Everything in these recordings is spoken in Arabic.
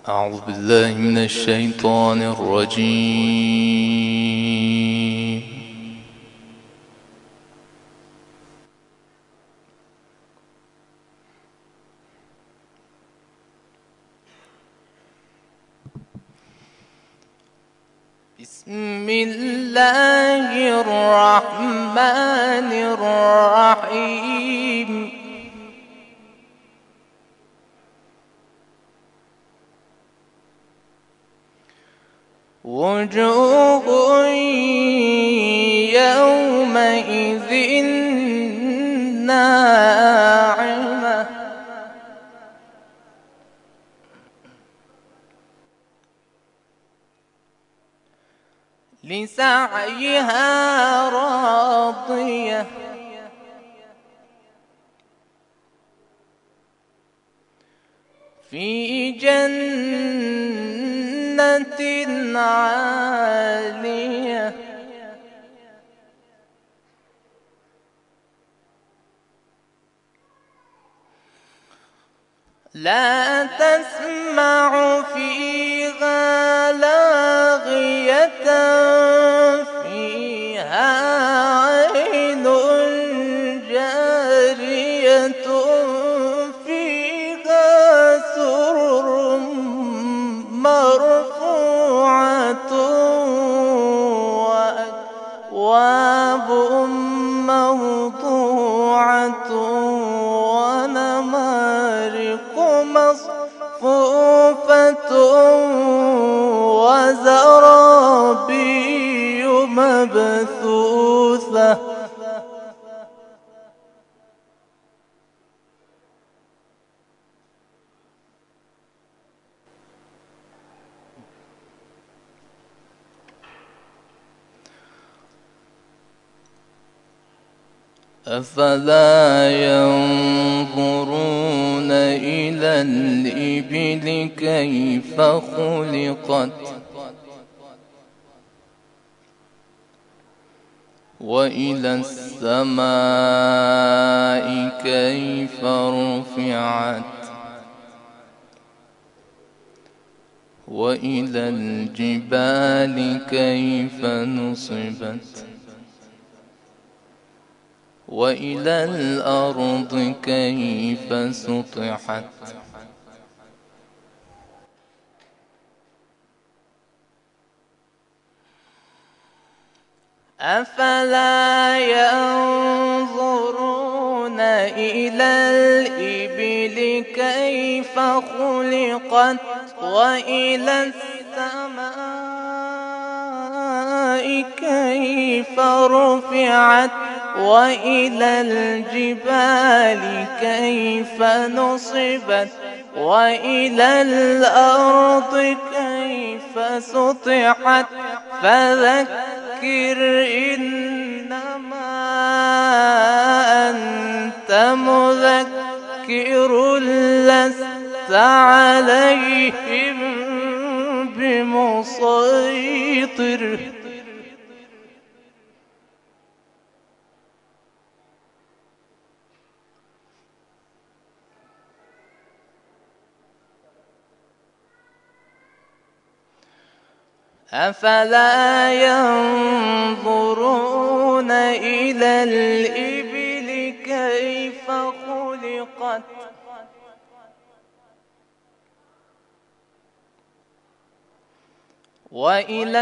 أعوذ بالله من الشيطان الرجيم. بسم الله الرحمن الرحيم. وجوه يومئذ ناعمة لسعيها راضية في جنة عالية لا تسمع فيها لاغية فيها عين جارية فيها سرر مرفوعة وأكواب موضوعة ونمارق مصفوفة وزرابي مبثوثة أفلا ينظرون إلى الإبل كيف خلقت وإلى السماء كيف رفعت وإلى الجبال كيف نصبت وإلى الأرض كيف سطحت أفلا ينظرون إلى الإبل كيف خلقت وإلى السماء كيف رفعت وإلى الجبال كيف نصبت وإلى الأرض كيف سطحت فذكر إنما أنت مذكر لست عليهم بمسيطر أفلا ينظرون إلى الإبل كيف خلقت وإلى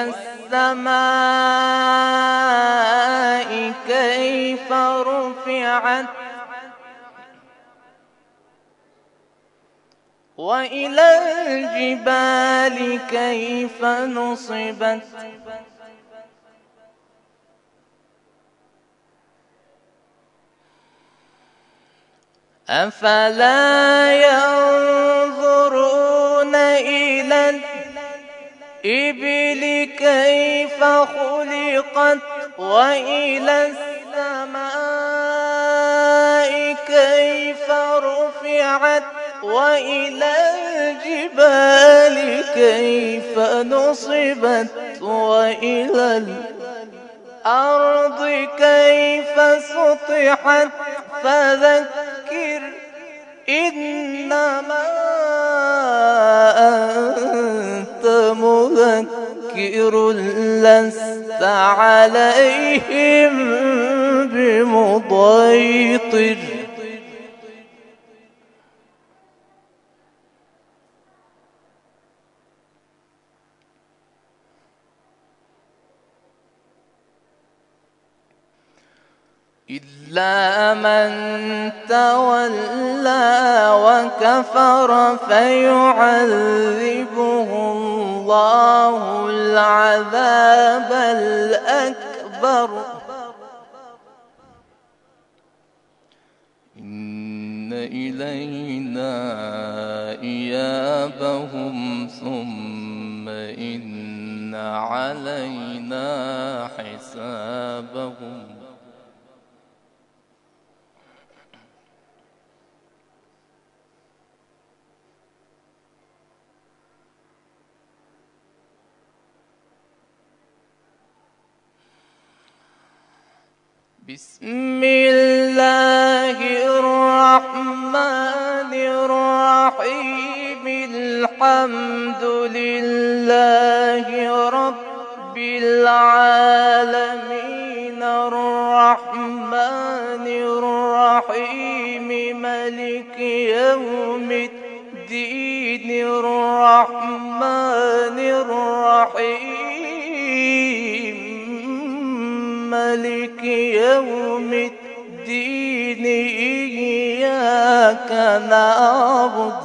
السماء كيف رفعت وإلى الجبال كيف نصبت أفلا ينظرون إلى الإبل كيف خلقت وإلى السماء كيف رفعت وإلى الجبال كيف نصبت وإلى الأرض كيف سطحت فذكر إنما لست عليهم بمضيطر إلا من تولى وكفر فيعذبه الله العذاب الأكبر إن إلينا إيابهم ثم إن علينا حسابهم بسم الله الرحمن الرحيم الحمد لله رب العالمين الرحمن الرحيم مالك يوم الدين الرحمن الرحيم مالك يوم الدين إياك نعبد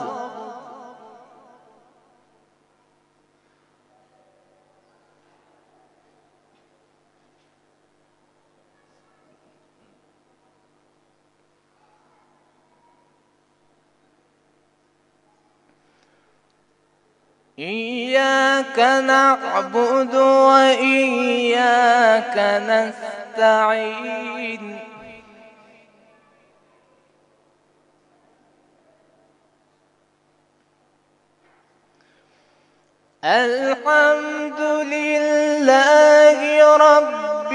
إياك نعبد وإياك نستعين الحمد لله رب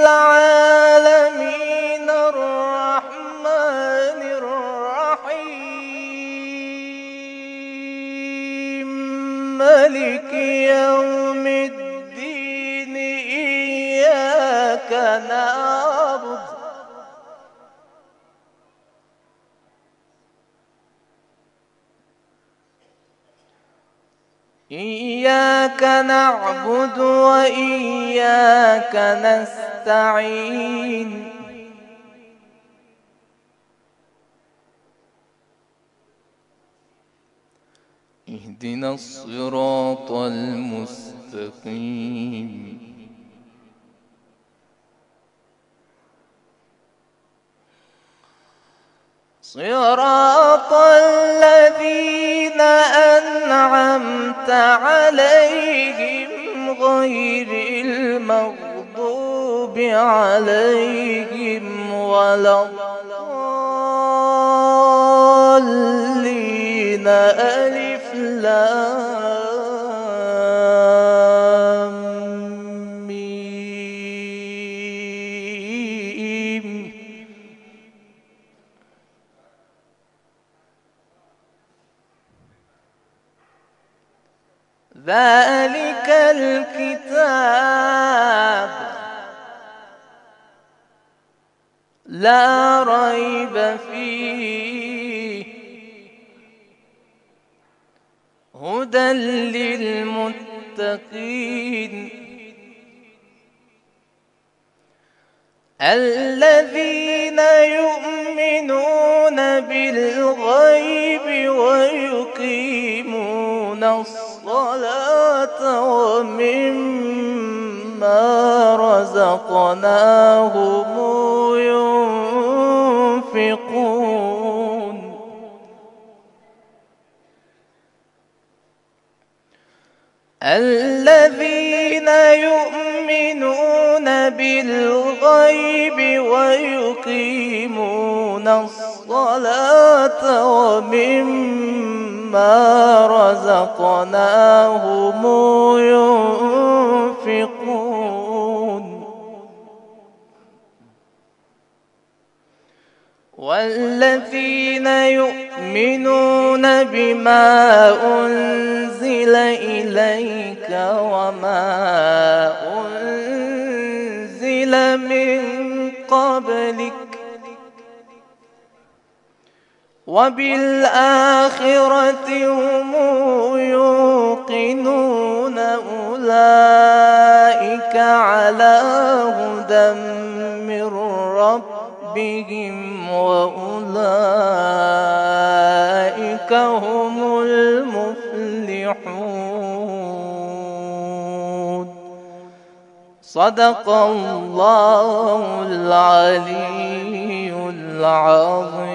العالمين الرحمن الرحيم مالك يوم الدين إياك نعبد إياك نعبد وإياك نستعين اهدنا الصراط المستقيم صراط الذين أنعمت عليهم غير المغضوب عليهم ولا الضالين ألف لام ميم ذلك الكتاب لا ريب فيه هدى للمتقين الذين يؤمنون بالغيب ويقيمون الصلاة ومما رزقناهم ينفقون الذين يؤمنون بالغيب ويقيمون الصلاة ومما رزقناهم ينفقون والذين يؤمنون بما أنزل إليك وما وبالآخرة هم يوقنون أولئك على هدى من ربهم وأولئك هم المفلحون. صدق الله العلي العظيم.